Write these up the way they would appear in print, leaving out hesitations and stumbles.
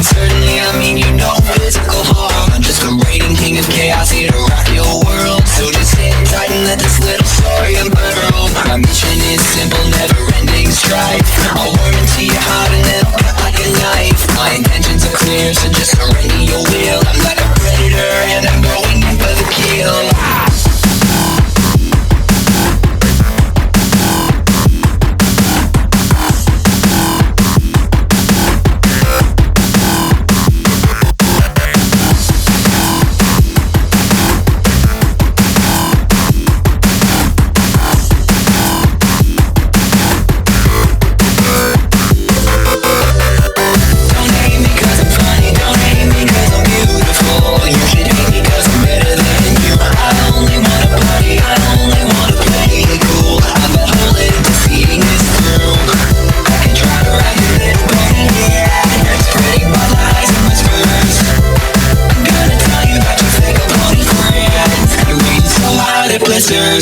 certainly, I mean, you know, physical harm. I'm just a raiding king of chaos here to rock your world. So just sit tight and let this little story unfurl. My mission is simple, never-ending strife. I'll worm into your heart and then I'll cut like a knife. My intentions are clear, so just surrender your will. I'm like a predator and I'm going in for the kill. Blisters.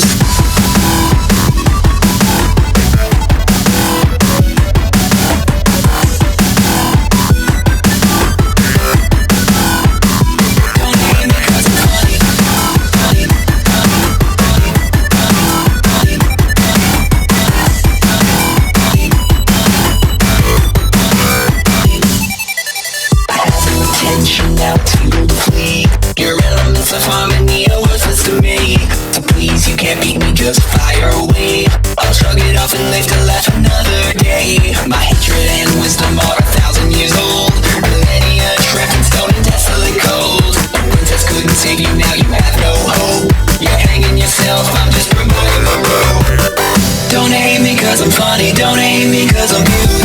Now to flee. Your elements of harmony are worthless to me. So please, you can't beat me, just fire away. I'll shrug it off and live to laugh another day. My hatred and wisdom are 1,000 years old. Millennia trapped in stone and desolate cold. A princess couldn't save you, now you have no hope. You're hanging yourself, I'm just promoting the road. Don't hate me cause I'm funny, don't hate me cause I'm beautiful.